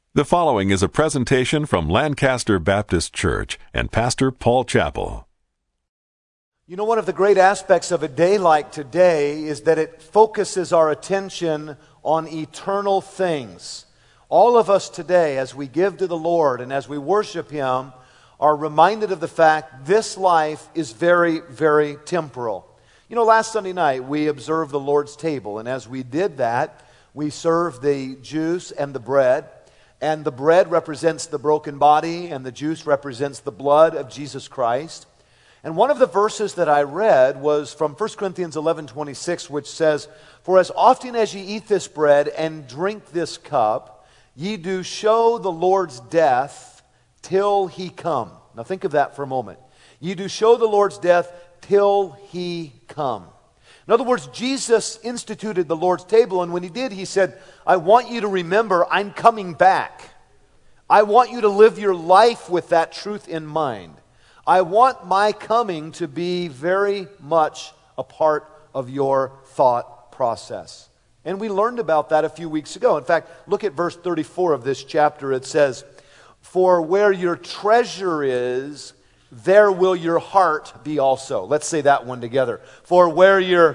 The following is a presentation from Lancaster Baptist Church and Pastor Paul Chappell. You know, one of the great aspects of a day like today is that it focuses our attention on eternal things. All of us today, as we give to the Lord and as we worship Him, are reminded of the fact this life is very, very temporal. You know, last Sunday night we observed the Lord's table, and as we did that, we served the juice and the bread. And the bread represents the broken body, and the juice represents the blood of Jesus Christ. And one of the verses that I read was from 1 Corinthians 11:26, which says, "For as often as ye eat this bread and drink this cup, ye do show the Lord's death till He come." Now think of that for a moment. Ye do show the Lord's death till He come. In other words, Jesus instituted the Lord's table, and when He did, He said, I want you to remember I'm coming back. I want you to live your life with that truth in mind. I want my coming to be very much a part of your thought process. And we learned about that a few weeks ago. In fact, look at verse 34 of this chapter. It says, "For where your treasure is, there will your heart be also." Let's say that one together. For where your...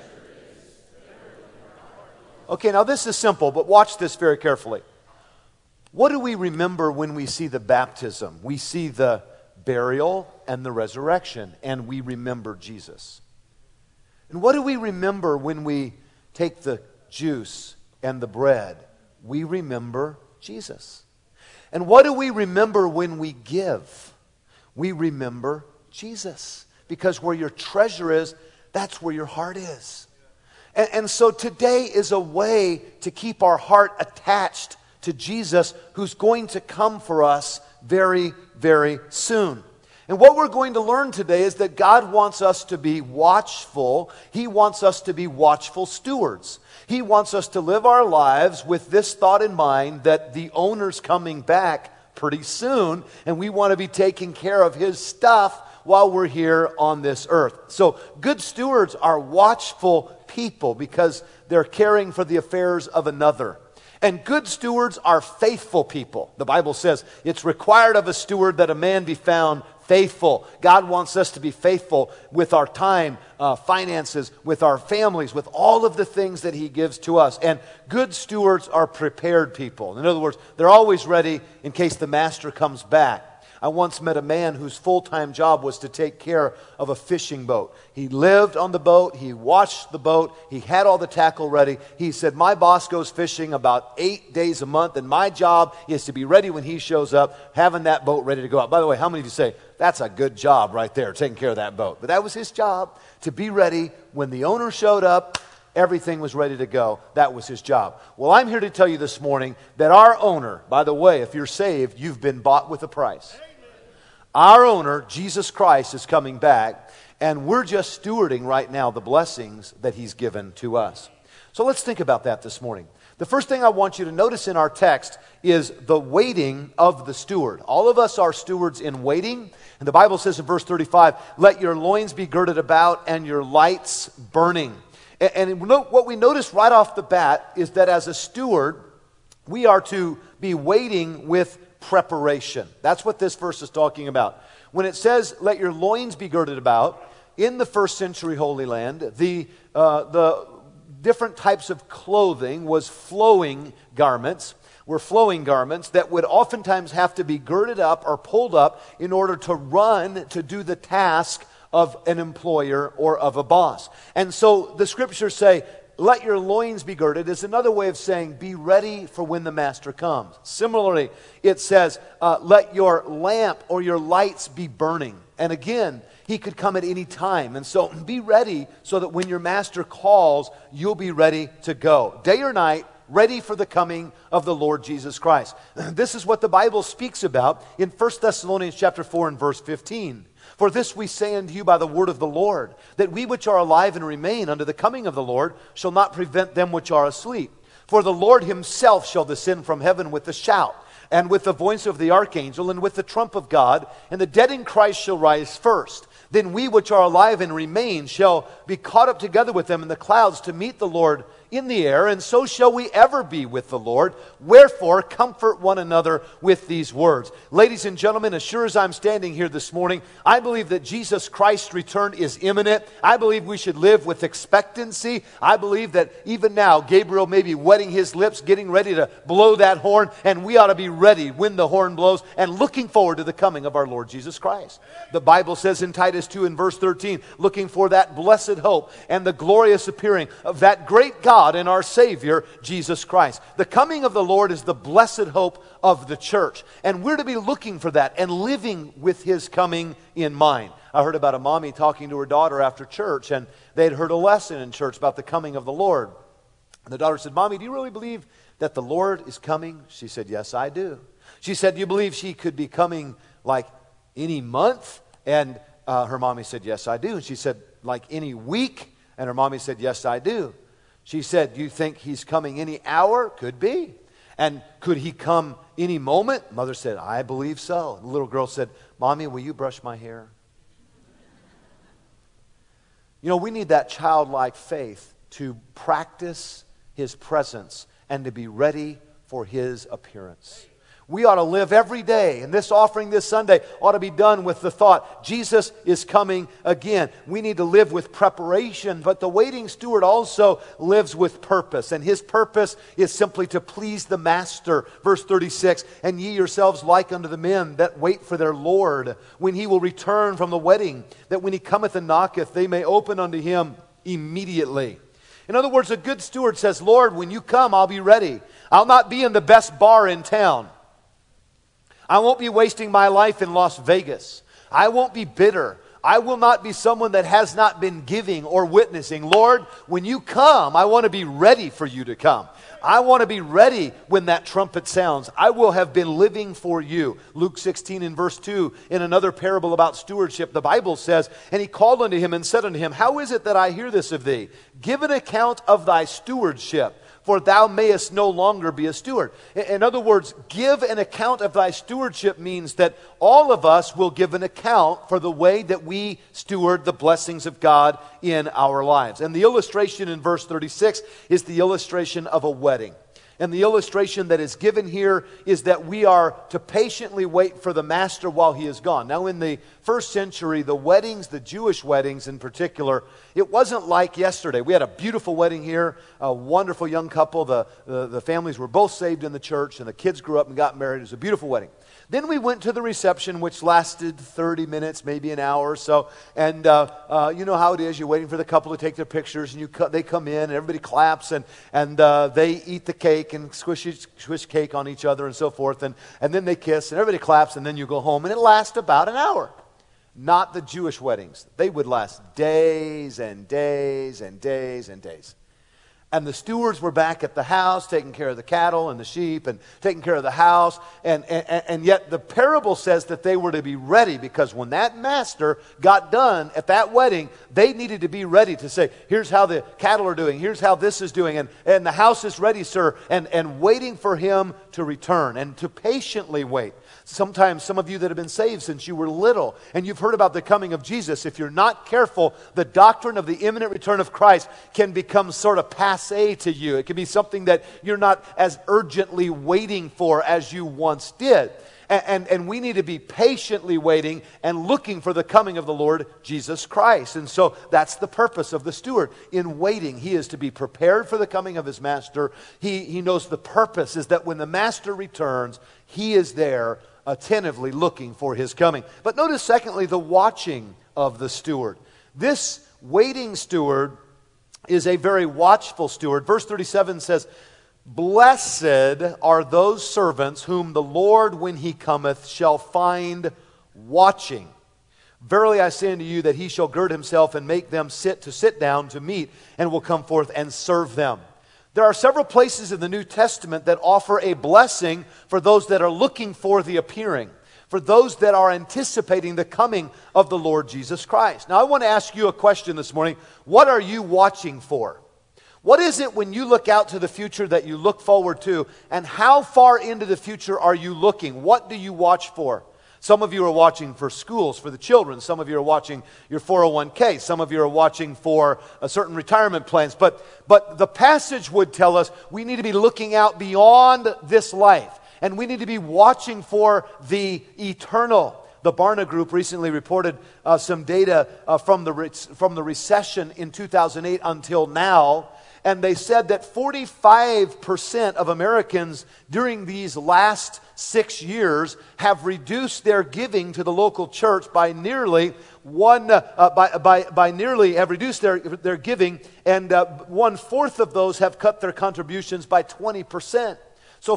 Okay, now this is simple, but watch this very carefully. What do we remember when we see the baptism? We see the burial and the resurrection, and we remember Jesus. And what do we remember when we take the juice and the bread? We remember Jesus. And what do we remember when we give? We remember Jesus. Because where your treasure is, that's where your heart is. And so today is a way to keep our heart attached to Jesus, who's going to come for us very, very soon. And what we're going to learn today is that God wants us to be watchful. He wants us to be watchful stewards. He wants us to live our lives with this thought in mind that the owner's coming back pretty soon, and we want to be taking care of His stuff while we're here on this earth. So good stewards are watchful people because they're caring for the affairs of another. And good stewards are faithful people. The Bible says it's required of a steward that a man be found faithful. God wants us to be faithful with our time, finances, with our families, with all of the things that He gives to us. And good stewards are prepared people. In other words, they're always ready in case the master comes back. I once met a man whose full-time job was to take care of a fishing boat. He lived on the boat, he watched the boat, he had all the tackle ready. He said, my boss goes fishing about 8 days a month, and my job is to be ready when he shows up, having that boat ready to go out. By the way, how many of you say, that's a good job right there, taking care of that boat? But that was his job, to be ready when the owner showed up. Everything was ready to go. That was his job. Well, I'm here to tell you this morning that our owner, by the way, if you're saved, you've been bought with a price. Our owner, Jesus Christ, is coming back, and we're just stewarding right now the blessings that He's given to us. So let's think about that this morning. The first thing I want you to notice in our text is the waiting of the steward. All of us are stewards in waiting. And the Bible says in verse 35, let your loins be girded about and your lights burning. And what we notice right off the bat is that as a steward, we are to be waiting with preparation. That's what this verse is talking about. When it says, let your loins be girded about, in the first century Holy Land, the different types of clothing were flowing garments that would oftentimes have to be girded up or pulled up in order to run to do the task of an employer or of a boss. And so the scriptures say, let your loins be girded is another way of saying be ready for when the master comes. Similarly, it says, let your lamp or your lights be burning. And again, He could come at any time. And so be ready so that when your master calls, you'll be ready to go. Day or night, ready for the coming of the Lord Jesus Christ. This is what the Bible speaks about in 1 Thessalonians chapter 4 and verse 15. For this we say unto you by the word of the Lord, that we which are alive and remain unto the coming of the Lord shall not prevent them which are asleep. For the Lord Himself shall descend from heaven with a shout, and with the voice of the archangel, and with the trump of God, and the dead in Christ shall rise first. Then we which are alive and remain shall be caught up together with them in the clouds to meet the Lord in the air, and so shall we ever be with the Lord. Wherefore, comfort one another with these words. Ladies and gentlemen, as sure as I'm standing here this morning, I believe that Jesus Christ's return is imminent. I believe we should live with expectancy. I believe that even now, Gabriel may be wetting his lips, getting ready to blow that horn, and we ought to be ready when the horn blows and looking forward to the coming of our Lord Jesus Christ. The Bible says in Titus 2 and verse 13, looking for that blessed hope and the glorious appearing of that great God and our Savior, Jesus Christ. The coming of the Lord is the blessed hope of the church, and we're to be looking for that and living with His coming in mind. I heard about a mommy talking to her daughter after church, and they'd heard a lesson in church about the coming of the Lord. And the daughter said, "Mommy, do you really believe that the Lord is coming?" She said, "Yes, I do." She said, "Do you believe she could be coming like any month?" And her mommy said, "Yes, I do." And she said, "Like any week?" And her mommy said, "Yes, I do." She said, "Do you think He's coming any hour?" "Could be." "And could He come any moment?" Mother said, "I believe so." And the little girl said, "Mommy, will you brush my hair?" You know, we need that childlike faith to practice His presence and to be ready for His appearance. We ought to live every day, and this offering this Sunday ought to be done with the thought, Jesus is coming again. We need to live with preparation, but the waiting steward also lives with purpose, and his purpose is simply to please the Master. Verse 36, "And ye yourselves like unto the men that wait for their Lord, when He will return from the wedding, that when He cometh and knocketh, they may open unto Him immediately." In other words, a good steward says, "Lord, when you come, I'll be ready. I'll not be in the best bar in town. I won't be wasting my life in Las Vegas. I won't be bitter. I will not be someone that has not been giving or witnessing. Lord, when you come, I want to be ready for you to come. I want to be ready when that trumpet sounds. I will have been living for you." Luke 16 and verse 2, in another parable about stewardship, the Bible says, "And he called unto him and said unto him, How is it that I hear this of thee? Give an account of thy stewardship, for thou mayest no longer be a steward." In other words, give an account of thy stewardship means that all of us will give an account for the way that we steward the blessings of God in our lives. And the illustration in verse 36 is the illustration of a wedding. And the illustration that is given here is that we are to patiently wait for the Master while He is gone. Now, in the first century, the weddings, the Jewish weddings in particular, it wasn't like yesterday. We had a beautiful wedding here, a wonderful young couple. The families were both saved in the church, and the kids grew up and got married. It was a beautiful wedding. Then we went to the reception, which lasted 30 minutes, maybe an hour or so. And you know how it is. You're waiting for the couple to take their pictures, and they come in, and everybody claps, and they eat the cake and swish cake on each other and so forth. And then they kiss, and everybody claps, and then you go home. And it lasts about an hour. Not the Jewish weddings. They would last days and days and days and days. And the stewards were back at the house, taking care of the cattle and the sheep and taking care of the house. And yet the parable says that they were to be ready, because when that master got done at that wedding, they needed to be ready to say, "Here's how the cattle are doing. Here's how this is doing. And the house is ready, sir." And waiting for him to return and to patiently wait. Sometimes some of you that have been saved since you were little and you've heard about the coming of Jesus, if you're not careful, the doctrine of the imminent return of Christ can become sort of passé to you. It can be something that you're not as urgently waiting for as you once did. And we need to be patiently waiting and looking for the coming of the Lord Jesus Christ. And so that's the purpose of the steward. In waiting, he is to be prepared for the coming of his master. He knows the purpose is that when the master returns, he is there attentively looking for his coming. But notice, secondly, the watching of the steward. This waiting steward is a very watchful steward. Verse 37 says, "Blessed are those servants whom the Lord, when he cometh, shall find watching. Verily I say unto you that he shall gird himself and make them sit down to meat, and will come forth and serve them." There are several places in the New Testament that offer a blessing for those that are looking for the appearing, for those that are anticipating the coming of the Lord Jesus Christ. Now I want to ask you a question this morning. What are you watching for? What is it when you look out to the future that you look forward to, and how far into the future are you looking? What do you watch for? Some of you are watching for schools, for the children. Some of you are watching your 401k. Some of you are watching for certain retirement plans. But the passage would tell us we need to be looking out beyond this life. And we need to be watching for the eternal. The Barna Group recently reported some data from the recession in 2008 until now. And they said that 45% of Americans during these last 6 years have reduced their giving to the local church by nearly have reduced their giving, and 1/4 of those have cut their contributions by 20%. So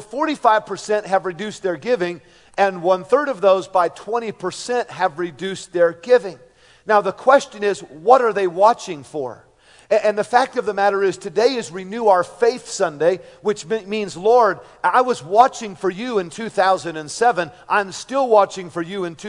45% have reduced their giving, and 1/3 of those by 20% have reduced their giving. Now the question is, what are they watching for? And the fact of the matter is, today is Renew Our Faith Sunday, which means, Lord, I was watching for you in 2007. I'm still watching for you in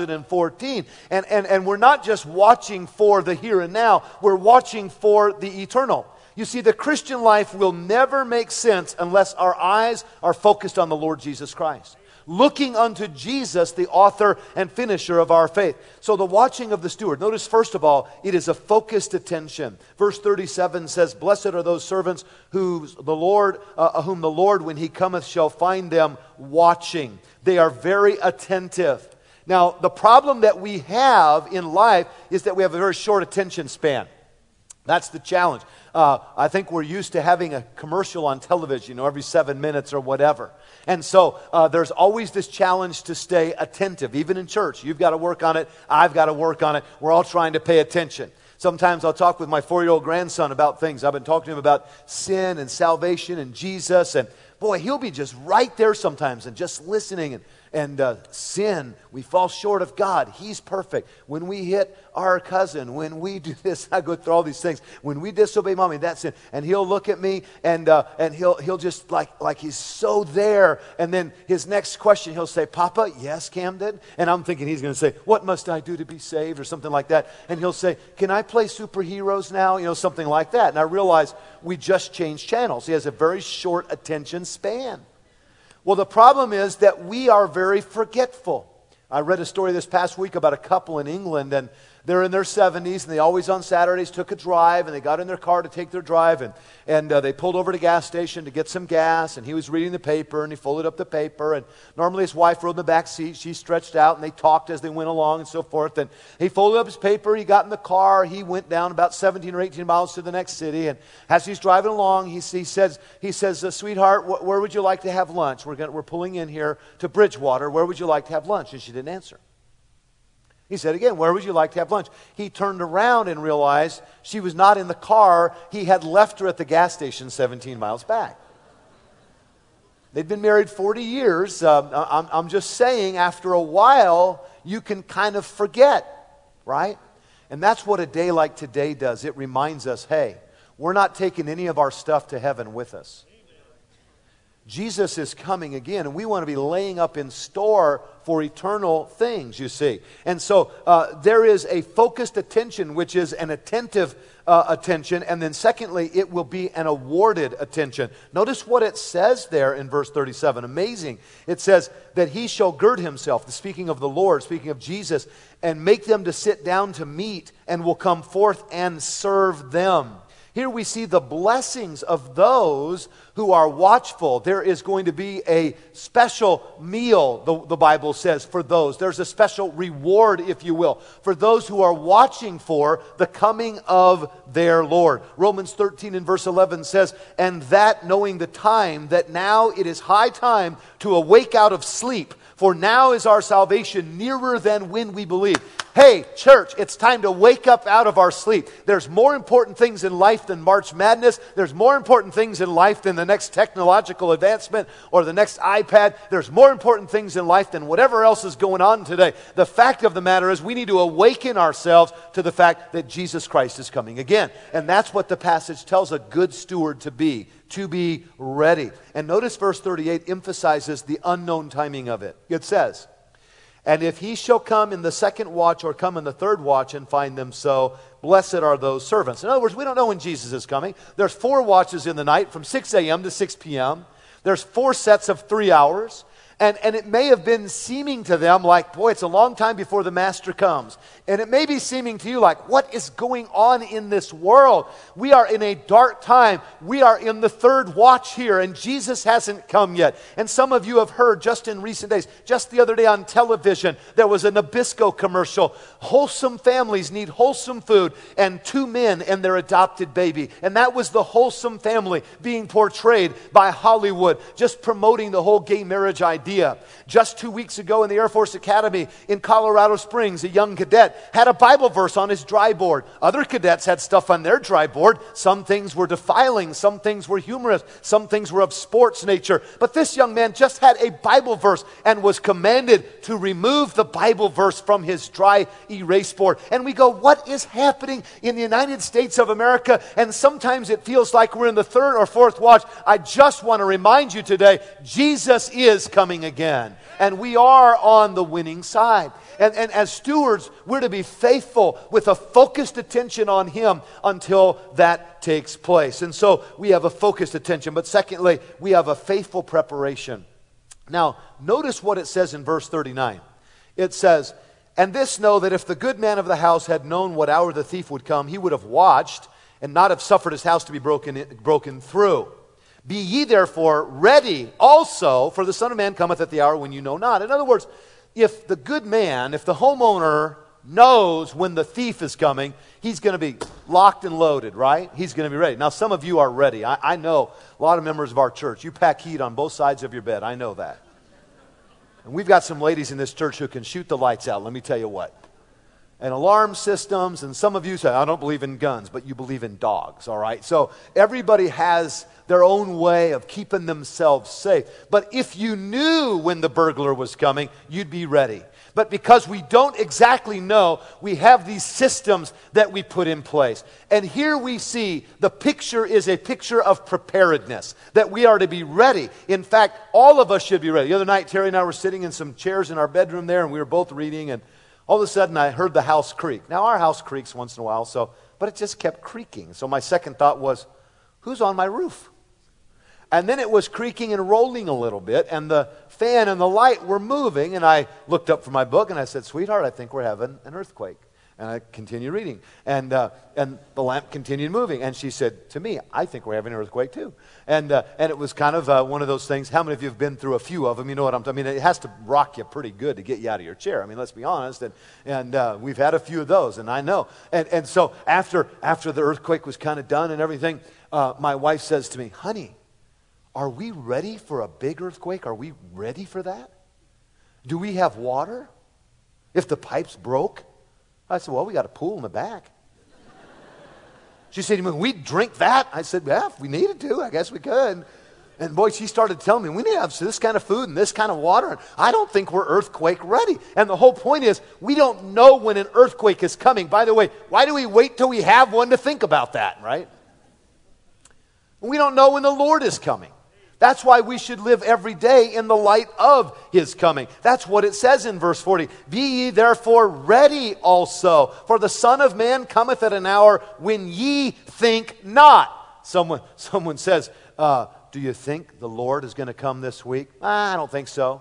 2014. And we're not just watching for the here and now, we're watching for the eternal. You see, the Christian life will never make sense unless our eyes are focused on the Lord Jesus Christ. Looking unto Jesus, the author and finisher of our faith. So the watching of the steward. Notice, first of all, it is a focused attention. Verse 37 says, "Blessed are those servants whom the Lord, when he cometh, shall find them watching." They are very attentive. Now, the problem that we have in life is that we have a very short attention span. That's the challenge. I think we're used to having a commercial on television, every 7 minutes or whatever. And so there's always this challenge to stay attentive, even in church. You've got to work on it. I've got to work on it. We're all trying to pay attention. Sometimes I'll talk with my 4-year-old grandson about things. I've been talking to him about sin and salvation and Jesus. And boy, he'll be just right there sometimes and just listening. And sin, we fall short of God. He's perfect. When we hit our cousin, when we do this, I go through all these things. When we disobey mommy, that's sin. And he'll look at me and he'll just like he's so there. And then his next question, he'll say, "Papa, yes, Camden?" And I'm thinking he's going to say, "What must I do to be saved?" or something like that. And he'll say, "Can I play superheroes now?" Something like that. And I realize we just changed channels. He has a very short attention span. Well, the problem is that we are very forgetful. I read a story this past week about a couple in England, and they're in their 70s, and they always on Saturdays took a drive, and they got in their car to take their drive, and they pulled over to a gas station to get some gas, and he was reading the paper, and he folded up the paper, and normally his wife rode in the back seat. She stretched out, and they talked as they went along and so forth, and he folded up his paper, he got in the car, he went down about 17 or 18 miles to the next city, and as he's driving along, he says, "Sweetheart, where would you like to have lunch? We're pulling in here to Bridgewater. Where would you like to have lunch?" And she didn't answer. He said again, "Where would you like to have lunch?" He turned around and realized she was not in the car. He had left her at the gas station 17 miles back. They'd been married 40 years. I'm just saying, after a while, you can kind of forget, right? And that's what a day like today does. It reminds us, hey, we're not taking any of our stuff to heaven with us. Jesus is coming again, and we want to be laying up in store for eternal things, you see. And so there is a focused attention, which is an attentive attention, and then secondly, it will be an awarded attention. Notice what it says there in verse 37. Amazing. It says that he shall gird himself, speaking of the Lord, speaking of Jesus, and make them to sit down to meat, and will come forth and serve them. Here we see the blessings of those who are watchful. There is going to be a special meal, the Bible says, for those. There's a special reward, if you will, for those who are watching for the coming of their Lord. Romans 13 and verse 11 says, "And that knowing the time, that now it is high time to awake out of sleep, for now is our salvation nearer than when we believe." Hey, church, it's time to wake up out of our sleep. There's more important things in life than March Madness. There's more important things in life than the next technological advancement or the next iPad. There's more important things in life than whatever else is going on today. The fact of the matter is we need to awaken ourselves to the fact that Jesus Christ is coming again. And that's what the passage tells a good steward to be ready. And notice verse 38 emphasizes the unknown timing of it. It says, "And if he shall come in the second watch or come in the third watch and find them so, blessed are those servants." In other words, we don't know when Jesus is coming. There's 4 watches in the night from 6 a.m. to 6 p.m. There's 4 sets of 3 hours. And it may have been seeming to them like, boy, it's a long time before the master comes. And it may be seeming to you like, what is going on in this world? We are in a dark time. We are in the third watch here, and Jesus hasn't come yet. And some of you have heard just in recent days, just the other day on television, there was a Nabisco commercial. Wholesome families need wholesome food, and 2 men and their adopted baby. And that was the wholesome family being portrayed by Hollywood, just promoting the whole gay marriage idea. Just 2 weeks ago in the Air Force Academy in Colorado Springs, a young cadet had a Bible verse on his dry board. Other cadets had stuff on their dry board. Some things were defiling, some things were humorous, some things were of sports nature. But this young man just had a Bible verse and was commanded to remove the Bible verse from his dry erase board. And we go, what is happening in the United States of America? And sometimes it feels like we're in the third or fourth watch. I just want to remind you today, Jesus is coming again. And we are on the winning side. And as stewards, we're to be faithful with a focused attention on Him until that takes place. And so we have a focused attention. But secondly, we have a faithful preparation. Now, notice what it says in verse 39. It says, "And this know that if the good man of the house had known what hour the thief would come, he would have watched and not have suffered his house to be broken through. Be ye therefore ready also, for the Son of Man cometh at the hour when you know not." In other words, if the good man, if the homeowner knows when the thief is coming, he's going to be locked and loaded, right? He's going to be ready. Now, some of you are ready. I know a lot of members of our church, you pack heat on both sides of your bed. I know that. And we've got some ladies in this church who can shoot the lights out, let me tell you what. And alarm systems, and some of you say, I don't believe in guns, but you believe in dogs, all right? So everybody has their own way of keeping themselves safe. But if you knew when the burglar was coming, you'd be ready. But because we don't exactly know, we have these systems that we put in place. And here we see the picture is a picture of preparedness, that we are to be ready. In fact, all of us should be ready. The other night, Terry and I were sitting in some chairs in our bedroom there, and we were both reading, and all of a sudden I heard the house creak. Now, our house creaks once in a while, but it just kept creaking. So my second thought was, who's on my roof? And then it was creaking and rolling a little bit, and the fan and the light were moving, and I looked up from my book, and I said, "Sweetheart, I think we're having an earthquake." And I continued reading, and the lamp continued moving, and she said to me, "I think we're having an earthquake too." And it was kind of one of those things. How many of you have been through a few of them? You know what I mean, it has to rock you pretty good to get you out of your chair. I mean, let's be honest, and we've had a few of those, and I know. And so after the earthquake was kind of done and everything, my wife says to me, "Honey, are we ready for a big earthquake? Are we ready for that? Do we have water? If the pipes broke?" I said, "Well, we got a pool in the back." She said, "We drink that?" I said, "Yeah, if we needed to, I guess we could." And boy, she started telling me, we need to have this kind of food and this kind of water. And I don't think we're earthquake ready. And the whole point is, we don't know when an earthquake is coming. By the way, why do we wait till we have one to think about that, right? We don't know when the Lord is coming. That's why we should live every day in the light of His coming. That's what it says in verse 40. "Be ye therefore ready also, for the Son of Man cometh at an hour when ye think not." Someone says, "Do you think the Lord is going to come this week?" I don't think so.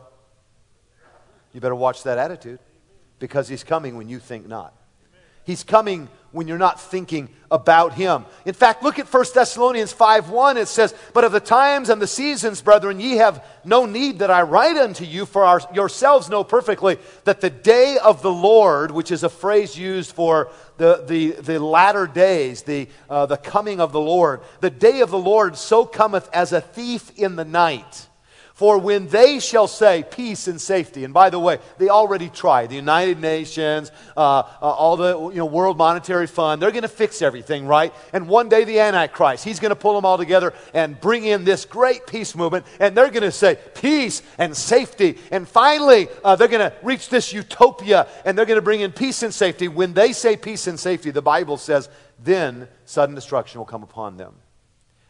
You better watch that attitude, because He's coming when you think not. He's coming when you're not thinking about Him. In fact, look at 1 Thessalonians 5:1. It says, "But of the times and the seasons, brethren, ye have no need that I write unto you, for yourselves know perfectly that the day of the Lord," which is a phrase used for the latter days, the coming of the Lord, "the day of the Lord so cometh as a thief in the night. For when they shall say peace and safety," and by the way, they already tried. The United Nations, all the World Monetary Fund, they're going to fix everything, right? And one day the Antichrist, he's going to pull them all together and bring in this great peace movement, and they're going to say peace and safety. And finally, they're going to reach this utopia, and they're going to bring in peace and safety. When they say peace and safety, the Bible says, then sudden destruction will come upon them.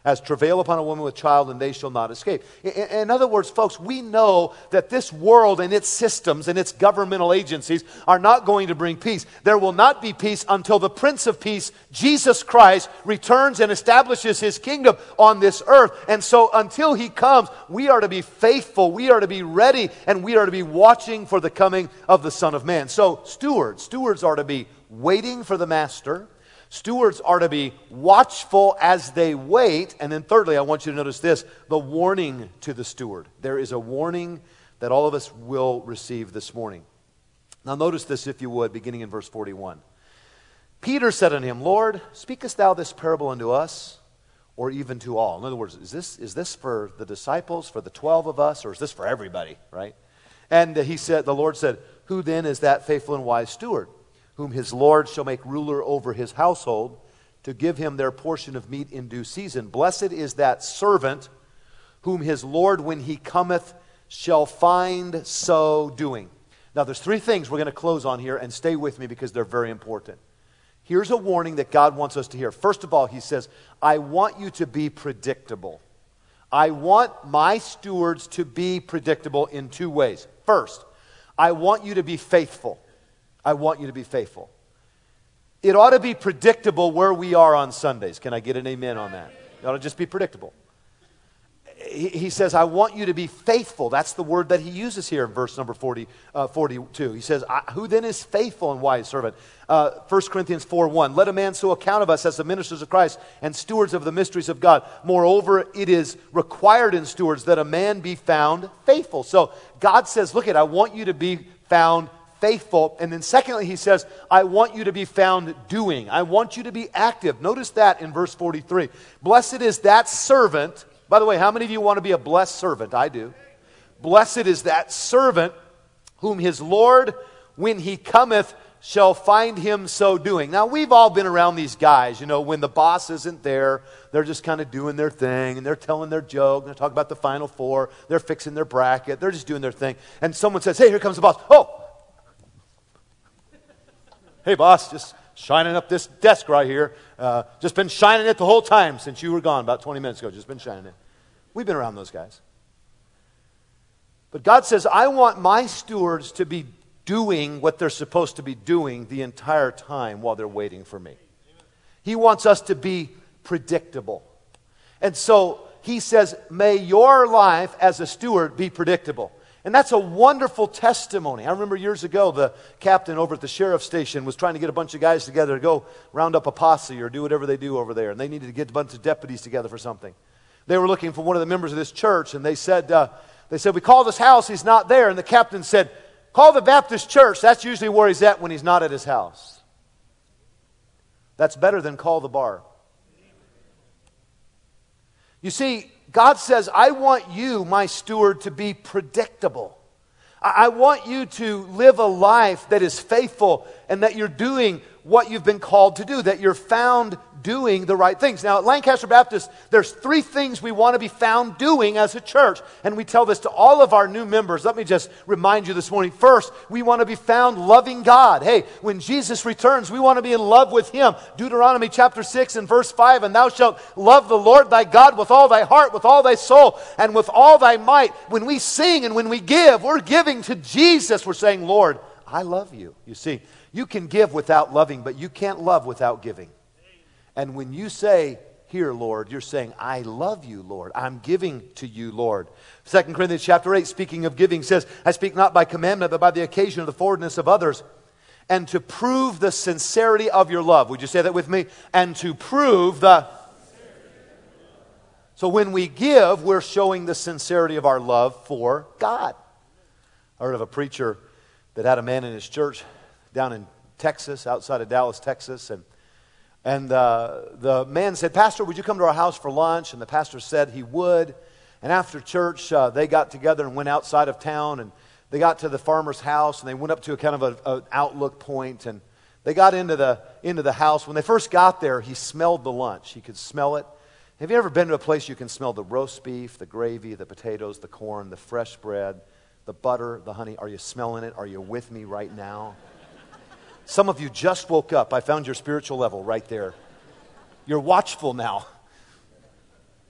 as travail upon a woman with child, and they shall not escape. In other words, folks, we know that this world and its systems and its governmental agencies are not going to bring peace. There will not be peace until the Prince of Peace, Jesus Christ, returns and establishes his kingdom on this earth. And so until he comes, we are to be faithful, we are to be ready, and we are to be watching for the coming of the Son of Man. So stewards are to be waiting for the master. Stewards are to be watchful as they wait. And then thirdly, I want you to notice this, the warning to the steward. There is a warning that all of us will receive this morning. Now notice this, if you would, beginning in verse 41. Peter said unto him, Lord, speakest thou this parable unto us, or even to all? In other words, is this for the disciples, for the 12 of us, or is this for everybody, right? And the Lord said, who then is that faithful and wise steward, whom his Lord shall make ruler over his household, to give him their portion of meat in due season? Blessed is that servant whom his Lord, when he cometh, shall find so doing. Now, there's three things we're going to close on here, and stay with me because they're very important. Here's a warning that God wants us to hear. First of all, he says, I want you to be predictable. I want my stewards to be predictable in two ways. First, I want you to be faithful. I want you to be faithful. It ought to be predictable where we are on Sundays. Can I get an amen on that? It ought to just be predictable. He says, I want you to be faithful. That's the word that he uses here in verse number 42. He says, who then is faithful and wise servant? 1 Corinthians 4:1. Let a man so account of us as the ministers of Christ and stewards of the mysteries of God. Moreover, it is required in stewards that a man be found faithful. So God says, look, I want you to be found faithful. And then secondly, he says, I want you to be found doing. I want you to be active. Notice that in verse 43. Blessed is that servant. By the way, how many of you want to be a blessed servant? I do. Blessed is that servant whom his Lord, when he cometh, shall find him so doing. Now, we've all been around these guys, when the boss isn't there, they're just kind of doing their thing, and they're telling their joke, and they're talking about the Final Four, they're fixing their bracket, they're just doing their thing. And someone says, hey, here comes the boss. Oh! Hey, boss, just shining up this desk right here. Just been shining it the whole time since you were gone about 20 minutes ago. Just been shining it. We've been around those guys. But God says, I want my stewards to be doing what they're supposed to be doing the entire time while they're waiting for me. He wants us to be predictable. And so he says, may your life as a steward be predictable. And that's a wonderful testimony. I remember years ago, the captain over at the sheriff's station was trying to get a bunch of guys together to go round up a posse or do whatever they do over there. And they needed to get a bunch of deputies together for something. They were looking for one of the members of this church, and they said, we called his house, he's not there. And the captain said, call the Baptist church. That's usually where he's at when he's not at his house. That's better than call the bar. You see, God says, I want you, my steward, to be predictable. I want you to live a life that is faithful and that you're doing what you've been called to do, that you're found doing the right things. Now, at Lancaster Baptist, there's three things we want to be found doing as a church, and we tell this to all of our new members. Let me just remind you this morning. First, we want to be found loving God. Hey, when Jesus returns, we want to be in love with Him. Deuteronomy chapter 6 and verse 5, and thou shalt love the Lord thy God with all thy heart, with all thy soul, and with all thy might. When we sing and when we give, we're giving to Jesus. We're saying, Lord, I love you. You see, you can give without loving, but you can't love without giving. And when you say, here, Lord, you're saying, I love you, Lord. I'm giving to you, Lord. 2 Corinthians chapter 8, speaking of giving, says, I speak not by commandment, but by the occasion of the forwardness of others, and to prove the sincerity of your love. Would you say that with me? And to prove the... So when we give, we're showing the sincerity of our love for God. I heard of a preacher that had a man in his church down in Texas, outside of Dallas, Texas, and the man said, Pastor, would you come to our house for lunch? And the pastor said he would. And after church, they got together and went outside of town, and they got to the farmer's house, and they went up to a kind of an outlook point, and they got into the house. When they first got there, he smelled the lunch. He could smell it. Have you ever been to a place you can smell the roast beef, the gravy, the potatoes, the corn, the fresh bread, the butter, the honey? Are you smelling it? Are you with me right now? Some of you just woke up. I found your spiritual level right there. You're watchful now.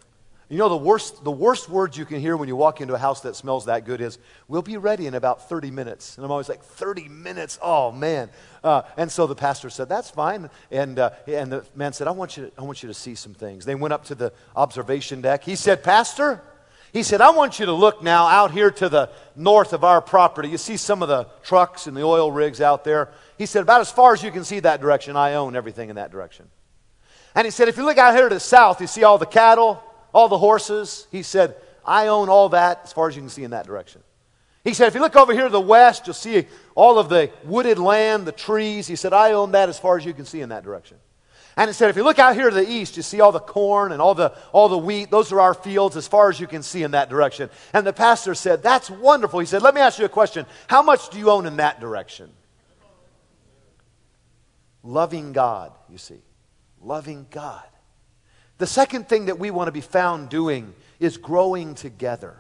You know, the worst words you can hear when you walk into a house that smells that good is, "We'll be ready in about 30 minutes." And I'm always like, 30 minutes? Oh, man. And so the pastor said, "That's fine." And the man said, I want you to see some things. They went up to the observation deck. He said, "Pastor," he said, "I want you to look now out here to the north of our property. You see some of the trucks and the oil rigs out there?" He said, "About as far as you can see that direction, I own everything in that direction." And he said, "If you look out here to the south, you see all the cattle, all the horses." He said, "I own all that as far as you can see in that direction." He said, "If you look over here to the west, you'll see all of the wooded land, the trees." He said, "I own that as far as you can see in that direction." And he said, "If you look out here to the east, you see all the corn and all the wheat. Those are our fields as far as you can see in that direction." And the pastor said, "That's wonderful." He said, "Let me ask you a question. How much do you own in that direction?" Loving God, you see. Loving God. The second thing that we want to be found doing is growing together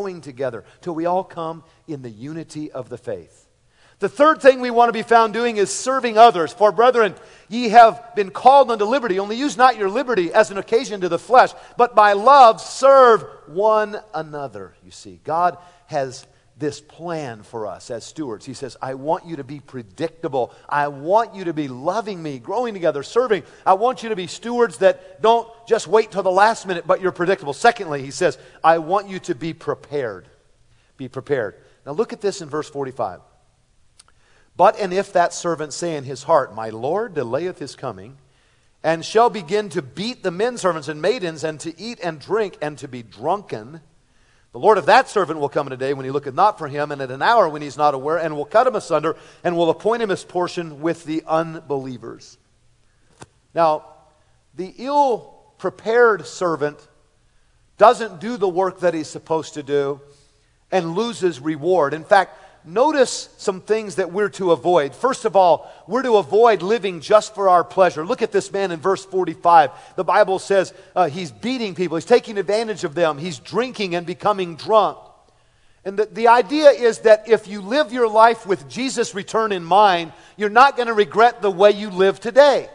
till we all come in the unity of the faith. The third thing we want to be found doing is serving others. "For brethren, ye have been called unto liberty. Only use not your liberty as an occasion to the flesh, but by love serve one another." You see, God has this plan for us as stewards. He says, "I want you to be predictable. I want you to be loving me, growing together, serving. I want you to be stewards that don't just wait till the last minute, but you're predictable." Secondly, he says, "I want you to be prepared." Be prepared. Now look at this in verse 45. "But and if that servant say in his heart, My Lord delayeth his coming, and shall begin to beat the men servants and maidens, and to eat and drink, and to be drunken, the Lord of that servant will come in a day when he looketh not for him, and at an hour when he is not aware, and will cut him asunder, and will appoint him his portion with the unbelievers." Now, the ill-prepared servant doesn't do the work that he's supposed to do and loses reward. In fact, notice some things that we're to avoid. First of all, we're to avoid living just for our pleasure. Look at this man in verse 45. The Bible says he's beating people. He's taking advantage of them. He's drinking and becoming drunk. And the idea is that if you live your life with Jesus' return in mind, you're not going to regret the way you live today.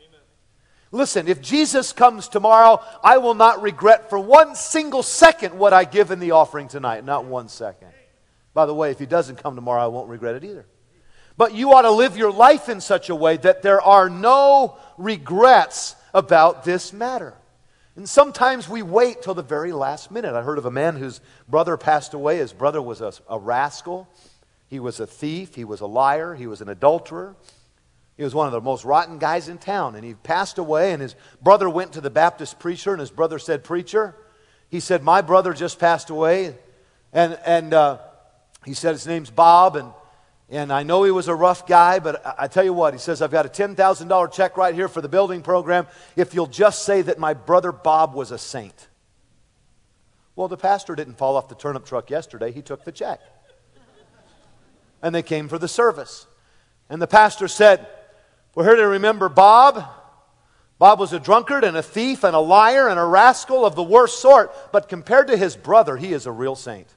Listen, if Jesus comes tomorrow, I will not regret for one single second what I give in the offering tonight. Not 1 second. By the way, if he doesn't come tomorrow, I won't regret it either. But you ought to live your life in such a way that there are no regrets about this matter. And sometimes we wait till the very last minute. I heard of a man whose brother passed away. His brother was a rascal. He was a thief. He was a liar. He was an adulterer. He was one of the most rotten guys in town. And he passed away, and his brother went to the Baptist preacher, and his brother said, "Preacher," he said, "my brother just passed away." And he said, "His name's Bob, and I know he was a rough guy, but I tell you what," he says, "I've got a $10,000 check right here for the building program if you'll just say that my brother Bob was a saint." Well, the pastor didn't fall off the turnip truck yesterday. He took the check. And they came for the service. And the pastor said, "We're here to remember Bob. Bob was a drunkard and a thief and a liar and a rascal of the worst sort, but compared to his brother, he is a real saint."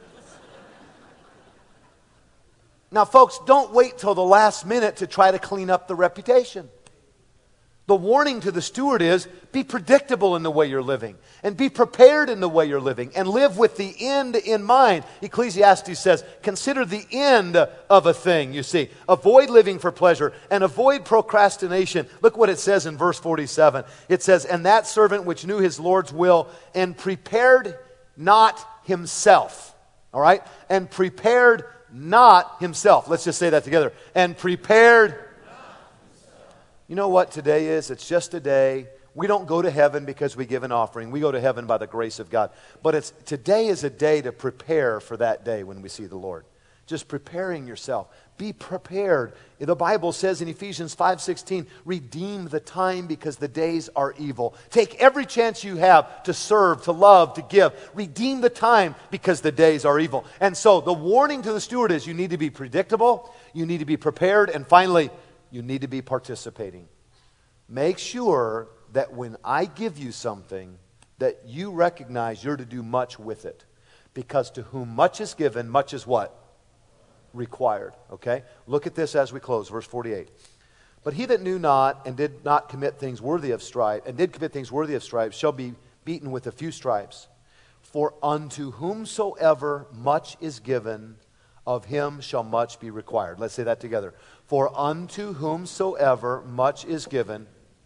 Now, folks, don't wait till the last minute to try to clean up the reputation. The warning to the steward is, be predictable in the way you're living, and be prepared in the way you're living, and live with the end in mind. Ecclesiastes says, consider the end of a thing, you see. Avoid living for pleasure, and avoid procrastination. Look what it says in verse 47. It says, "And that servant which knew his Lord's will, and prepared not himself." All right? And prepared not himself. Let's just say that together. And prepared. You know what today is? It's just a day. We don't go to heaven because we give an offering. We go to heaven by the grace of God. But today is a day to prepare for that day when we see the Lord. Just preparing yourself. Be prepared. The Bible says in Ephesians 5:16, redeem the time because the days are evil. Take every chance you have to serve, to love, to give. Redeem the time because the days are evil. And so the warning to the steward is you need to be predictable, you need to be prepared, and finally, you need to be participating. Make sure that when I give you something, that you recognize you're to do much with it. Because to whom much is given, much is what? Required. Okay? Look at this as we close. Verse 48. "But he that knew not and did not commit things worthy of strife, shall be beaten with a few stripes. For unto whomsoever much is given, of him shall much be required. Let's say that together. For unto whomsoever much is given.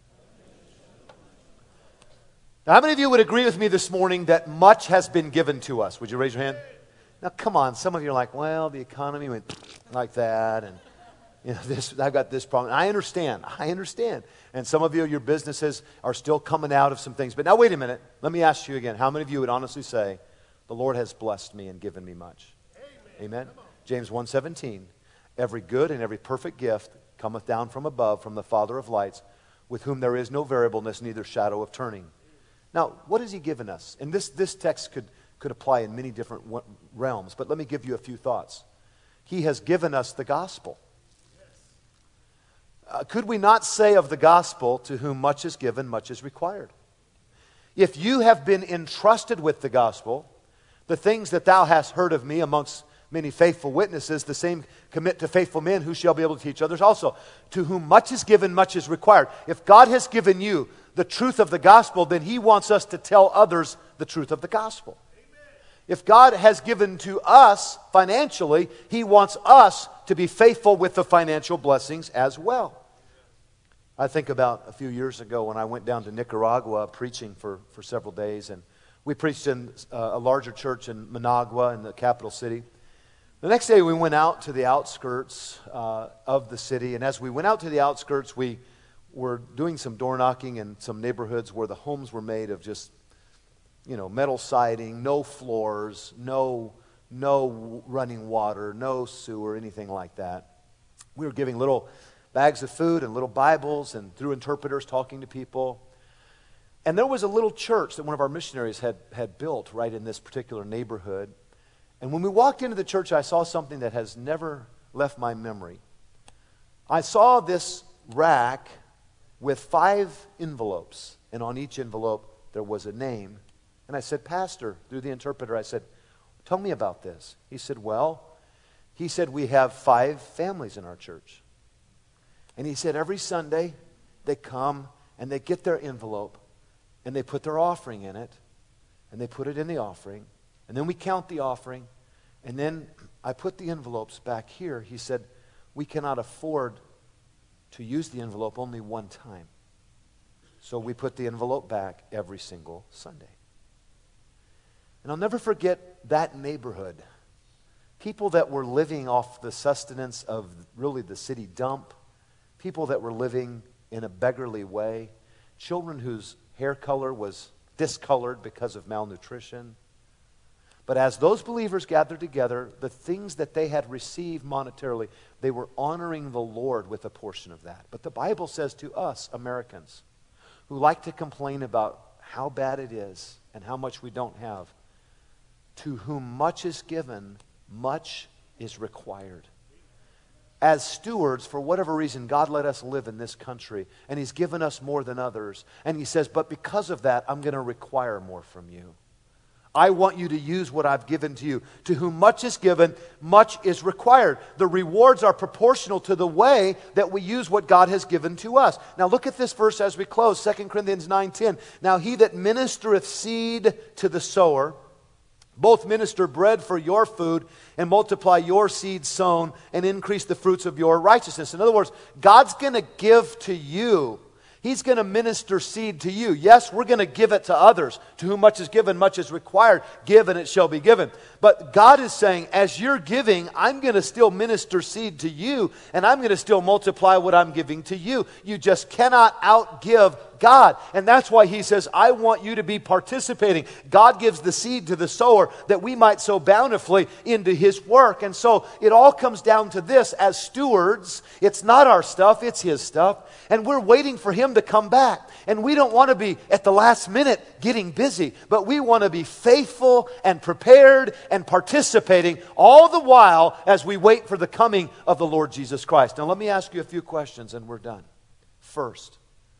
Now, how many of you would agree with me this morning that much has been given to us? Would you raise your hand? Now, come on. Some of you are like, well, the economy went like that, and I've got this problem. I understand. And some of you, your businesses are still coming out of some things. But now, wait a minute. Let me ask you again. How many of you would honestly say, the Lord has blessed me and given me much? Amen. James 1:17. Every good and every perfect gift cometh down from above, from the Father of lights, with whom there is no variableness, neither shadow of turning. Now, what has he given us? And this text could apply in many different realms, but let me give you a few thoughts. He has given us the gospel. Could we not say of the gospel, to whom much is given, much is required? If you have been entrusted with the gospel, the things that thou hast heard of me amongst many faithful witnesses, the same commit to faithful men who shall be able to teach others also. To whom much is given, much is required. If God has given you the truth of the gospel, then he wants us to tell others the truth of the gospel. If God has given to us financially, he wants us to be faithful with the financial blessings as well. I think about a few years ago when I went down to Nicaragua preaching for several days, and we preached in a larger church in Managua, in the capital city. The next day we went out to the outskirts of the city, and as we went out to the outskirts, we were doing some door knocking in some neighborhoods where the homes were made of just metal siding, no floors, no running water, no sewer, anything like that. We were giving little bags of food and little Bibles and through interpreters talking to people. And there was a little church that one of our missionaries had built right in this particular neighborhood. And when we walked into the church, I saw something that has never left my memory. I saw this rack with 5 envelopes, and on each envelope there was a name. And I said, Pastor, through the interpreter, I said, tell me about this. He said, we have 5 families in our church. And he said, every Sunday they come and they get their envelope and they put their offering in it and they put it in the offering. And then we count the offering. And then I put the envelopes back here. He said, we cannot afford to use the envelope only one time. So we put the envelope back every single Sunday. And I'll never forget that neighborhood. People that were living off the sustenance of really the city dump. People that were living in a beggarly way. Children whose hair color was discolored because of malnutrition. But as those believers gathered together, the things that they had received monetarily, they were honoring the Lord with a portion of that. But the Bible says to us, Americans, who like to complain about how bad it is and how much we don't have, to whom much is given, much is required. As stewards, for whatever reason, God let us live in this country, and he's given us more than others. And he says, but because of that, I'm going to require more from you. I want you to use what I've given to you. To whom much is given, much is required. The rewards are proportional to the way that we use what God has given to us. Now look at this verse as we close, 2 Corinthians 9:10. Now he that ministereth seed to the sower, both minister bread for your food and multiply your seed sown and increase the fruits of your righteousness. In other words, God's going to give to you. He's going to minister seed to you. Yes, we're going to give it to others. To whom much is given, much is required. Give and it shall be given. But God is saying, as you're giving, I'm going to still minister seed to you, and I'm going to still multiply what I'm giving to you. You just cannot outgive God. And that's why he says, I want you to be participating. God gives the seed to the sower that we might sow bountifully into his work. And so it all comes down to this. As stewards, it's not our stuff, it's his stuff. And we're waiting for him to come back. And we don't want to be at the last minute getting busy, but we want to be faithful and prepared and participating all the while as we wait for the coming of the Lord Jesus Christ. Now let me ask you a few questions and we're done. First,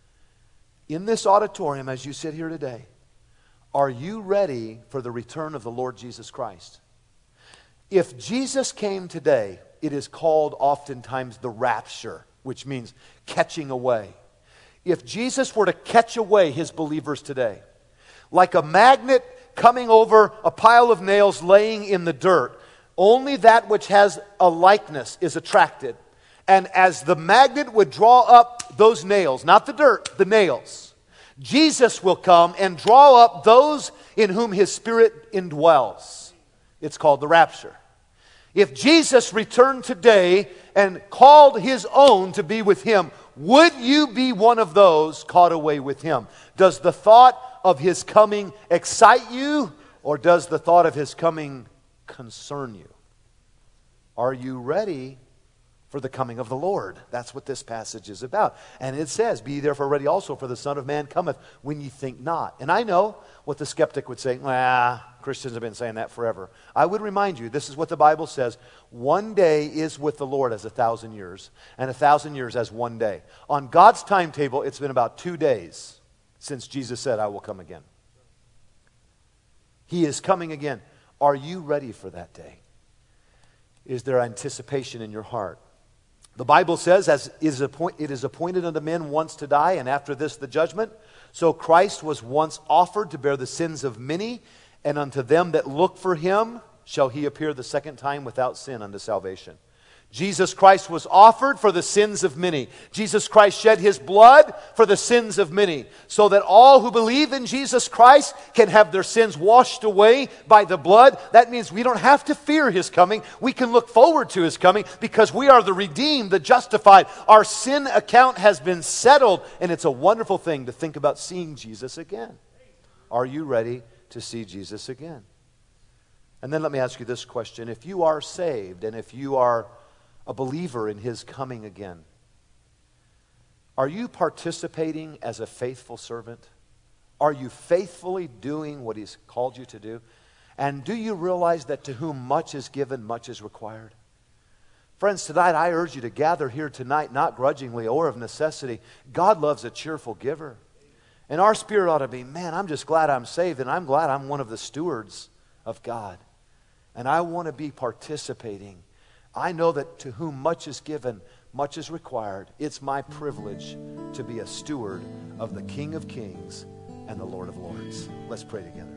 in this auditorium as you sit here today, are you ready for the return of the Lord Jesus Christ? If Jesus came today, it is called oftentimes the rapture, which means catching away. If Jesus were to catch away his believers today, like a magnet coming over a pile of nails laying in the dirt. Only that which has a likeness is attracted. And as the magnet would draw up those nails, not the dirt, the nails, Jesus will come and draw up those in whom His Spirit indwells. It's called the rapture. If Jesus returned today and called His own to be with Him, would you be one of those caught away with Him? Does the thought of His coming excite you, or does the thought of His coming concern you? Are you ready for the coming of the Lord? That's what this passage is about. And it says, be therefore ready also, for the Son of Man cometh when ye think not. And I know what the skeptic would say, Christians have been saying that forever. I would remind you, this is what the Bible says. One day is with the Lord as 1,000 years, and 1,000 years as one day. On God's timetable, it's been about 2 days since Jesus said, I will come again. He is coming again. Are you ready for that day? Is there anticipation in your heart? The Bible says, as it is appointed unto men once to die, and after this the judgment. So Christ was once offered to bear the sins of many, and unto them that look for Him shall He appear the second time without sin unto salvation. Jesus Christ was offered for the sins of many. Jesus Christ shed His blood for the sins of many, so that all who believe in Jesus Christ can have their sins washed away by the blood. That means we don't have to fear His coming. We can look forward to His coming because we are the redeemed, the justified. Our sin account has been settled, and it's a wonderful thing to think about seeing Jesus again. Are you ready to see Jesus again? And then let me ask you this question. If you are saved, and if you are a believer in His coming again, are you participating as a faithful servant? Are you faithfully doing what He's called you to do? And do you realize that to whom much is given, much is required? Friends, tonight I urge you to gather here tonight, not grudgingly or of necessity. God loves a cheerful giver. And our spirit ought to be, man, I'm just glad I'm saved, and I'm glad I'm one of the stewards of God. And I want to be participating. I know that to whom much is given, much is required. It's my privilege to be a steward of the King of Kings and the Lord of Lords. Let's pray together.